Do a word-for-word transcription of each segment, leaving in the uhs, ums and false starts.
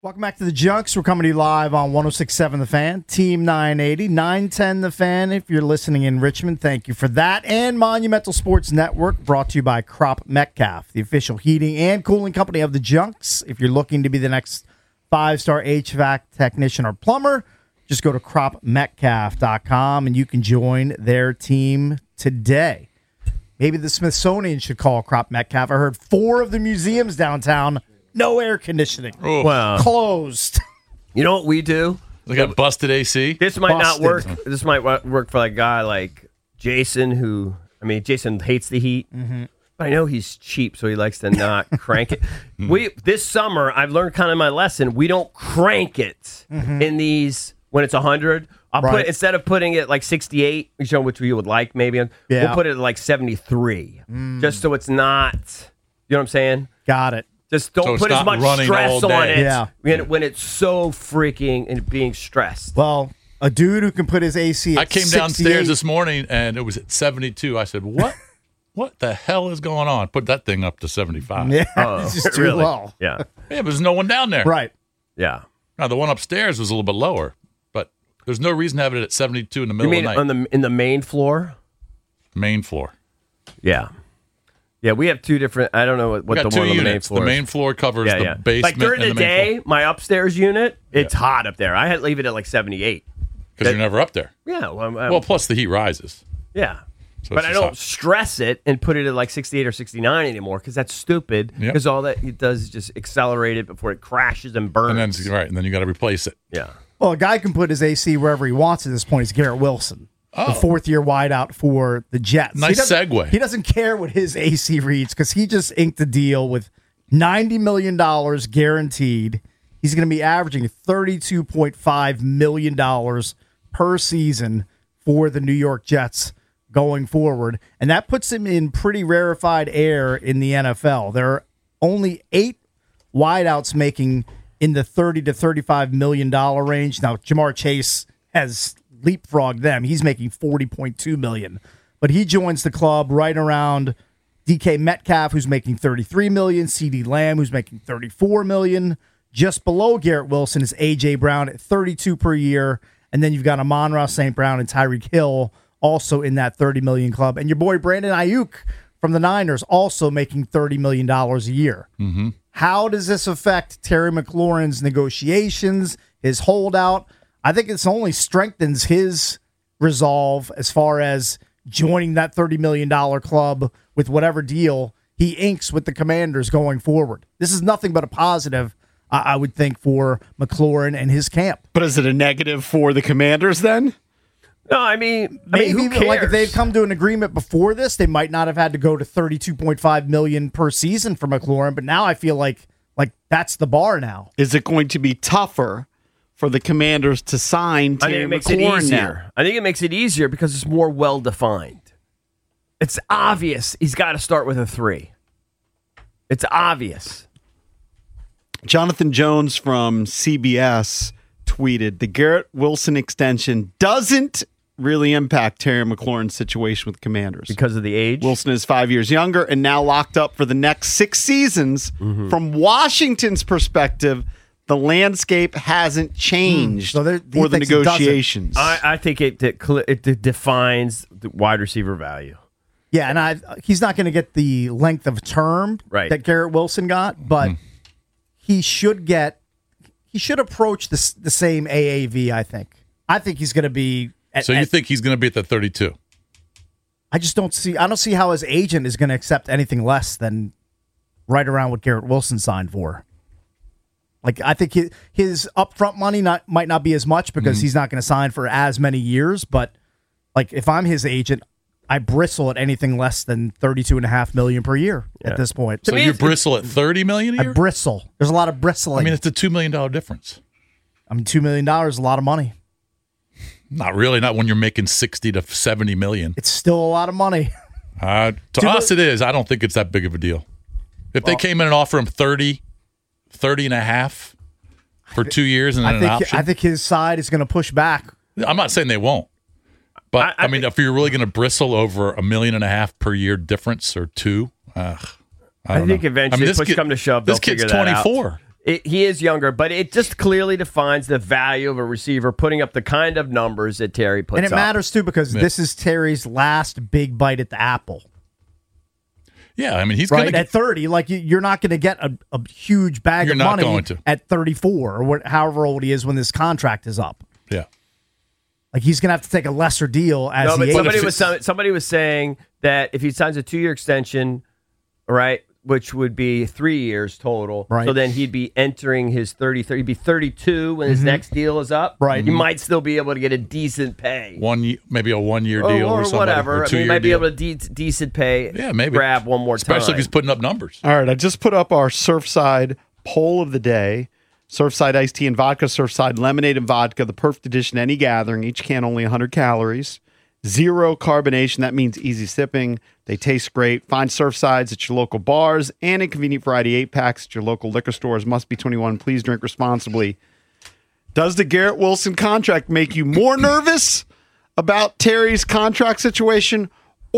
Welcome back to the Junks. We're coming to you live on one oh six point seven The Fan, Team nine eighty, nine ten The Fan. If you're listening in Richmond, thank you for that. And Monumental Sports Network, brought to you by Crop Metcalf, the official heating and cooling company of the Junks. If you're looking to be the next five-star H V A C technician or plumber, just go to crop metcalf dot com and you can join their team today. Maybe the Smithsonian should call Crop Metcalf. I heard four of the museums downtown, no air conditioning. Oh. Wow. Closed. You know what we do? They got busted A C. This might Busted. not work. This might wo- work for a guy like Jason, who, I mean, Jason hates the heat. Mm-hmm. But I know he's cheap, so he likes to not crank it. We This summer, I've learned kind of my lesson. We don't crank it Mm-hmm. in these when it's one hundred. I'll Right. put instead of putting it like sixty-eight, which, you know, which we would like maybe, Yeah. we'll put it at like seventy-three, Mm. just so it's not, you know what I'm saying? Got it. Just don't So it's put as not much running stress all on day. it Yeah. when, when it's so freaking and being stressed. Well, a dude who can put his A C at I came sixty-eight downstairs this morning and it was at seventy-two. I said, "What? What the hell is going on?" Put that thing up to seventy-five. Yeah, Oh, it's just too really? low. Yeah. Yeah, but there's no one down there. Right. Yeah. Now the one upstairs was a little bit lower, but there's no reason to have it at seventy-two in the You middle mean of the on night. the in the main floor? Main floor. Yeah. Yeah, we have two different. I don't know what, We what got the two one on the main units. floor. The is. main floor covers yeah, the yeah. basement. Like during the, and the main day, floor. my upstairs unit, it's Yeah. hot up there. I had to leave it at like seventy-eight. Because you're never up there. Yeah. Well, I'm- I'm- Well, plus the heat rises. yeah. So But it's I just don't hot. stress it and put it at like sixty-eight or sixty-nine anymore because that's stupid. Yep. Because all that it does is just accelerate it before it crashes and burns. And then right, and then you got to replace it. yeah. Well, a guy can put his A C wherever he wants at this point. He's Garrett Wilson, Oh. the fourth-year wideout for the Jets. Nice He doesn't- segue. He doesn't care what his A C reads because he just inked a deal with ninety million dollars guaranteed. He's going to be averaging thirty-two point five million dollars per season for the New York Jets going forward. And that puts him in pretty rarefied air in the N F L. There are only eight wideouts making in the thirty to thirty-five million dollars range. Now, Jamar Chase has leapfrogged them. He's making forty point two million dollars. But he joins the club right around D K Metcalf, who's making thirty-three million dollars, CeeDee Lamb, who's making thirty-four million dollars. Just below Garrett Wilson is A J Brown at thirty-two per year. And then you've got Amon-Ra Saint Brown and Tyreek Hill also in that thirty million dollars club. And your boy Brandon Ayuk from the Niners also making thirty million dollars a year. Mm-hmm. How does this affect Terry McLaurin's negotiations, his holdout? I think this only strengthens his resolve as far as joining that thirty million dollars club with whatever deal he inks with the Commanders going forward. This is nothing but a positive, I I would think, for McLaurin and his camp. But is it a negative for the Commanders then? No, I mean, I Maybe mean, who cares? like if they'd come to an agreement before this, they might not have had to go to thirty-two point five million dollars per season for McLaurin. But now I feel like like that's the bar now. Is it going to be tougher for the Commanders to sign I think Terry it makes it McLaurin easier. now? I think it makes it easier because it's more well defined. It's obvious he's got to start with a three. It's obvious. Jonathan Jones from C B S tweeted, the Garrett Wilson extension doesn't really impact Terry McLaurin's situation with the Commanders. Because of the age? Wilson is five years younger and now locked up for the next six seasons. Mm-hmm. From Washington's perspective, the landscape hasn't changed So there- he for the thinks it doesn't. negotiations. I, I think it, it, it defines the wide receiver value. Yeah, and I he's not going to get the length of term Right. that Garrett Wilson got, but he should get he should approach the the same A A V. I think. I think he's going to be. At, So you at- think he's going to be at the thirty-two? I just don't see. I don't see how his agent is going to accept anything less than right around what Garrett Wilson signed for. Like I think his, his upfront money not might not be as much because he's not going to sign for as many years. But like if I'm his agent, I bristle at anything less than thirty-two and a half million per year at this point. So me, you it's- bristle at thirty million a I year? bristle. There's a lot of bristling. I mean, it's a two million dollar difference. I mean, two million dollars is a lot of money. Not really. Not when you're making sixty to seventy million. It's still a lot of money. Uh, to Do us, the- it is. I don't think it's that big of a deal. If they came in and offer him thirty, thirty and a half for two years and then I an think option, I think his side is going to push back. I'm not saying they won't. But, I, I- I mean, if you're really going to bristle over a million and a half per year difference or two, ugh, I, I don't think know. eventually, I mean, this push kid- come to shove, this they'll kid's figure that out. twenty-four. It, he is younger, but it just clearly defines the value of a receiver putting up the kind of numbers that Terry puts up. And it up. matters, too, because Yeah. this is Terry's last big bite at the apple. Yeah, I mean, he's Right? going to At thirty, like you- you're not going to get a, a huge bag You're of not money going to. at thirty-four or what, however old he is when this contract is up. Yeah. Like he's going to have to take a lesser deal as No, he but ages. somebody if was it's- somebody was saying that if he signs a two-year extension, right, which would be three years total, Right. so then he'd be entering his thirty, thirty he'd be thirty-two when his next deal is up. Right. He might still be able to get a decent pay. One, ye- maybe a one-year Or, deal or, or something. whatever. Or I mean, he two-year might be deal. able to de- decent pay. Yeah, maybe. grab one more time. Especially if he's putting up numbers. All right, I just put up our Surfside poll of the day. Surfside iced tea and vodka, Surfside lemonade and vodka, the perfect addition to any gathering. Each can only one hundred calories. Zero carbonation. That means easy sipping. They taste great. Find Surfsides at your local bars and in convenient variety eight packs at your local liquor stores. Must be twenty-one. Please drink responsibly. Does the Garrett Wilson contract make you more nervous about Terry's contract situation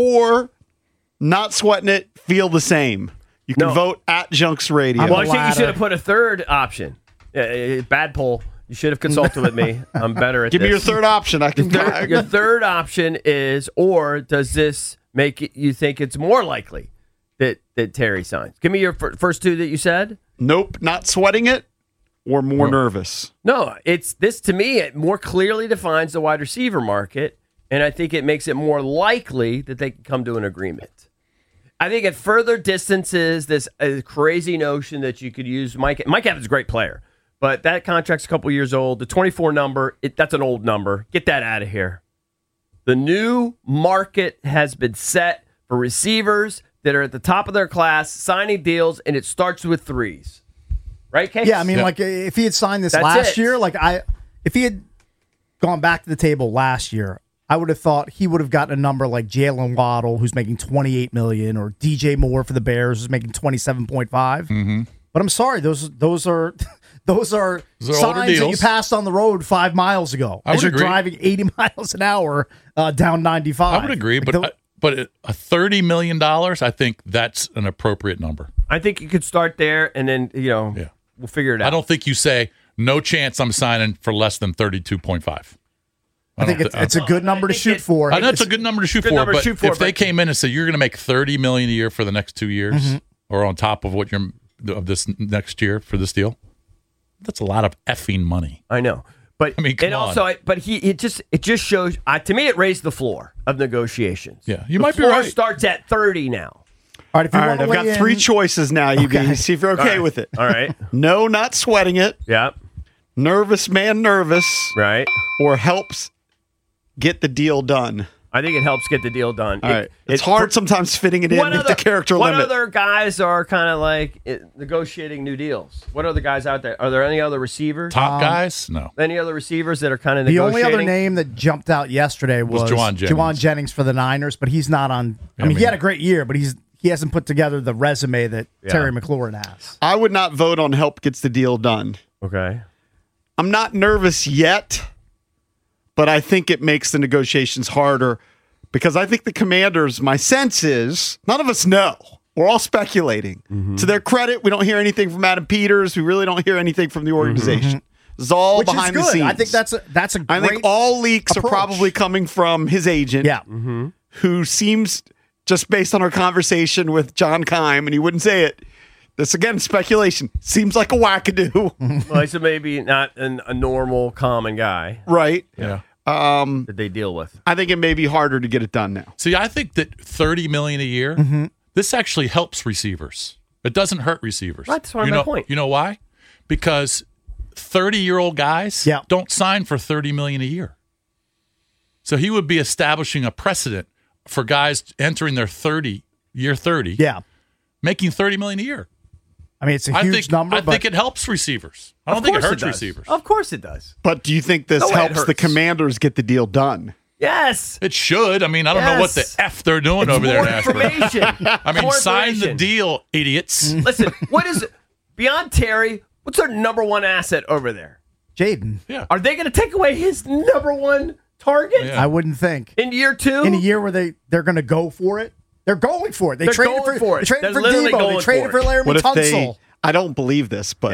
or not sweating it, feel the same? You can No. vote at Junks Radio. I'm Well, I a think you ladder. should have put a third option. Uh, uh, bad poll. You should have consulted with me. I'm better at Give this. me your third option. I can Third- your third option is, or does this make it, you think it's more likely that, that Terry signs? Give me your fir- first two that you said. Nope, not sweating it or more No. nervous. No, it's this to me. It more clearly defines the wide receiver market, and I think it makes it more likely that they can come to an agreement. I think it further distances this uh, crazy notion that you could use Mike. Mike Evans is a great player, but that contract's a couple years old. The twenty-four number, it, that's an old number. Get that out of here. The new market has been set for receivers that are at the top of their class, signing deals, and it starts with threes. Right, Case? Yeah, I mean, Yeah. like if he had signed this That's last it. year, like I, if he had gone back to the table last year, I would have thought he would have gotten a number like Jalen Waddle, who's making twenty-eight million, or D J Moore for the Bears, who's making twenty-seven point five. Mm-hmm. But I'm sorry, those those are those are Those are older signs that you deals. passed on the road five miles ago I as would you're agree. driving eighty miles an hour uh, down ninety-five. I would agree, Like, but tho- I- but it- a thirty million dollars, I think that's an appropriate number. I think you could start there, and then you know Yeah. we'll figure it out. I don't think you say no chance I'm signing for less than thirty-two point five. I think don't it's, thi- it's a good number to think shoot it- for. I know it's a good number to shoot Good for, number to but shoot for, if they but- came in and said you're going to make thirty million dollars a year for the next two years, Mm-hmm. or on top of what you're of this next year for this deal, that's a lot of effing money. I know, but I mean, come and on. also, I, but he it just it just shows uh, to me it raised the floor of negotiations. Yeah, you The might be floor right. Starts at thirty now. All right, if you All want right, to I've got weigh three in- choices now. You Okay. can see if you're okay All right. with it. All right. No, not sweating it. Yeah. Nervous man, nervous, Right. or helps get the deal done. I think it helps get the deal done. All It- right, it's it- hard sometimes fitting it in What with other, the character what limit. other guys are kind of like eh, negotiating new deals? What other guys out there? Are there any other receivers? Top guys, no. Any other receivers that are kind of The negotiating? only other name that jumped out yesterday was, Was Juwan Jennings. Juwan Jennings for the Niners, but he's not on. I I mean, he mean- had a great year, but he's he hasn't put together the resume that Terry McLaurin has. I would not vote on help gets the deal done. Okay. I'm not nervous yet, but I think it makes the negotiations harder because I think the Commanders, my sense is, none of us know. We're all speculating. Mm-hmm. To their credit, we don't hear anything from Adam Peters. We really don't hear anything from the organization. This is all Which behind is the good. scenes. I think that's a that's a I great think all leaks approach. are probably coming from his agent, yeah. who seems, just based on our conversation with John Keim, and he wouldn't say it, this again, speculation, seems like a wackadoo, Well, he's maybe not an, a normal, common guy right? Yeah. Um, that they deal with. I think it may be harder to get it done now. See, I think that thirty million a year, Mm-hmm. this actually helps receivers. It doesn't hurt receivers. That's my you know, point. You know why? Because thirty-year-old guys Yeah. don't sign for thirty million a year. So he would be establishing a precedent for guys entering their thirty year thirty, Yeah. making thirty million a year. I mean, it's a I huge think number, I but think it helps receivers. I don't Of think it course hurts does. receivers. Of course it does. But do you think this No way it helps the hurts. Commanders get the deal done? Yes. It should. I mean, I don't know what the Yes. F they're doing It's over there more in Ashburn. information. I mean, More sign the information. deal, idiots. Listen, what is beyond Terry? What's their number one asset over there? Jaden, Yeah. Are they going to take away his number one target Yeah. I wouldn't think in year two? in a year where they they're going to go for it. They're going for it. They They're traded going for, for it. They traded They're for literally Debo. going They traded for for it. Laramie What if they? Tunsil. I don't believe this, but Yeah.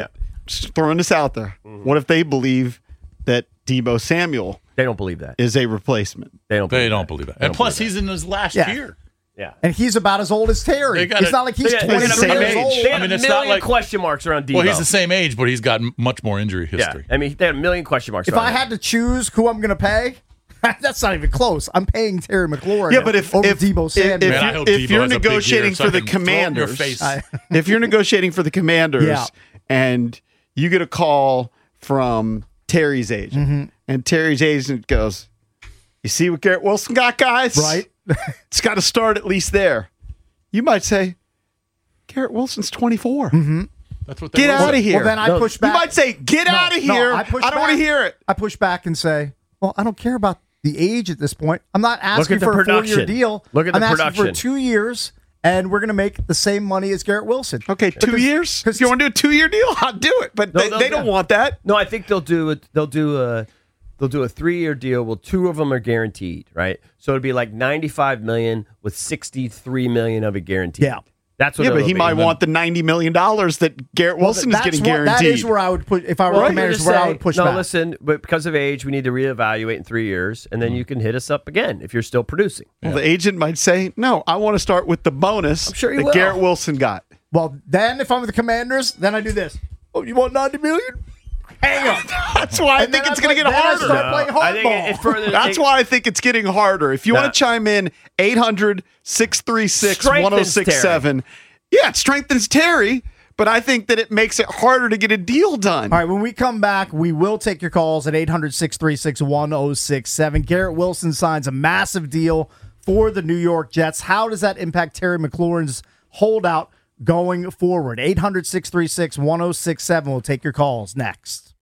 just throwing this out there. Mm-hmm. What if they believe that Deebo Samuel They don't believe that. is a replacement? They don't. They Believe don't that. believe that. They And don't plus, believe he's in his last Yeah. year. Yeah. And he's about as old as Terry. They got It's it. not like he's They got- twenty they got same a years age. old. They had I mean, a it's million not like- question marks around Deebo. Well, he's the same age, but he's got m- much more injury Yeah, history. I mean, they had a million question marks. If around I him. had to choose who I'm going to pay, that's not even close. I'm paying Terry McLaurin. Yeah, but if over if, Debo if, Samuel. Man, I if, hope if Debo you're has a big negotiating year so for I the can throw it in your Commanders, face. I- if you're negotiating for the Commanders, Yeah. and you get a call from Terry's agent, Mm-hmm. and Terry's agent goes, "You see what Garrett Wilson got, guys? Right. It's got to start at least there." You might say, "Garrett Wilson's twenty-four. That's what they Get were out of saying. here." Well, then I No, push You back. might say, "Get No, out of no, here. I I, push don't want to back. hear it." I push back and say, well, I don't care about the age at this point. I'm not asking at the for a four-year production. deal. Look at I'm the asking production. for two years, and we're going to make the same money as Garrett Wilson. Okay, two years. If you want to do a two-year deal, I'll do it. But No, they, no, they don't yeah. want that. No, I think they'll do it. They'll do a they'll do a three year deal. Well, two of them are guaranteed, right? So it'd be like ninety five million with sixty three million of it guaranteed. Yeah. that's what. Yeah, but it'll he be. might want the ninety million dollars that Garrett Wilson is That's getting what- guaranteed. That is where I would put if I were Well, Commanders. you're Where gonna I say, would push no, back. listen, but because of age, we need to reevaluate in three years, and then you can hit us up again if you're still producing. Well, the agent might say, "No, I want to start with the bonus sure he that will. Garrett Wilson got." Well, then if I'm with the Commanders, then I do this. Oh, you want ninety million? Hang on. That's why I And think then it's I going to play- get then I harder. start playing I think hardball. it, it further. That's it, why I think it's getting harder. If you Nah. want to chime in, eight hundred, six three six, one oh six seven. Yeah, it strengthens Terry, but I think that it makes it harder to get a deal done. All right, when we come back, we will take your calls at eight hundred, six three six, one oh six seven. Garrett Wilson signs a massive deal for the New York Jets. How does that impact Terry McLaurin's holdout going forward? eight hundred, six three six, one oh six seven. We'll take your calls next.